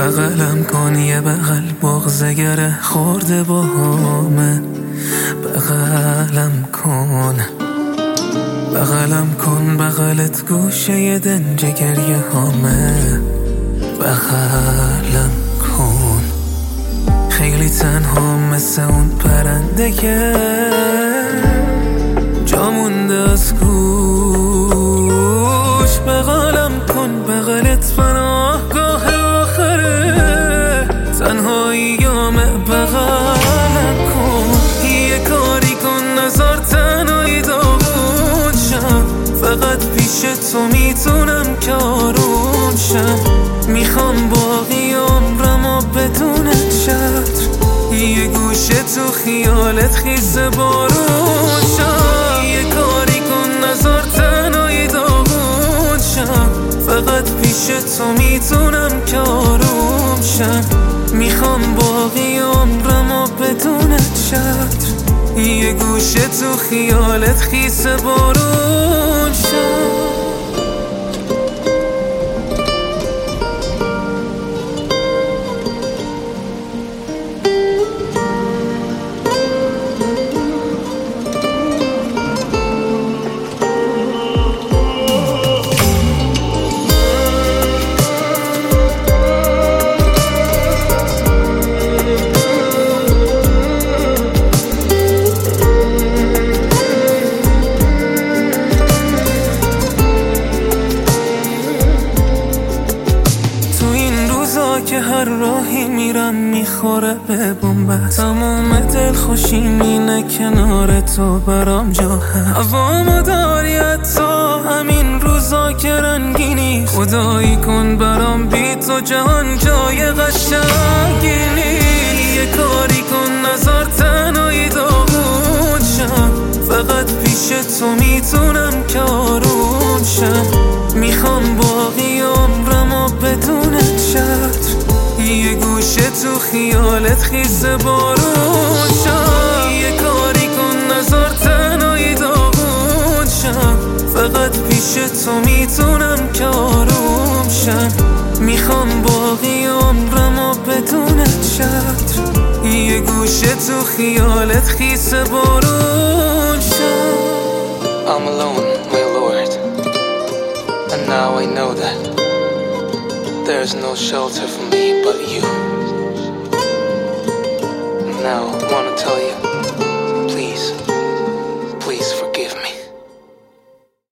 بغلم کن یه بغل بغضگره خورده با همه. بغلم کن بغلم کن بغلت گوشه دنج گریه هامه. بغلم کن خیلی تنها مثل اون پرنده که جا مونده از گوش. بغلم کن بغلت پناهگاه آخره تنهاییامه. بغلم کن یه کاری کن نزار تنهایی داغون شم. فقط پیش تو میتونم که آروم شم. میخوام باقی عمرمو بدون چتر یه گوشه تو خیالت خیس بارون شم. یه کاری کن نزار تنهایی داغون شم. فقط پیش تو میتونم که آروم شم. میخوام باقی عمرمو بدون چتر یه گوشه تو خیالت خیس بارون شم. که هر راهی میرم میخوره به بنبست. تموم دل خوشیم اینه کنار تو برام جا هست. هوامو داری حتی همین روزا که رنگینی. خدایی کن برام بی تو جهان جای قشنگی نیست. یه کاری کن نزار تنهایی داغون شم. فقط پیش تو میتونم که آروم شم. میخوام باقی عمرمو بدون چتر یه گوشه تو خیالت خیس بارون شم. یه کاری کن نزار تنهایی داغون شم. فقط پیش تو میتونم که آروم شم. میخوام باقی عمرمو بدون چتر یه گوشه تو خیالت خیس بارون شم. I'm alone, my Lord, and now I know that there's no shelter for me but you. Now I wanna tell you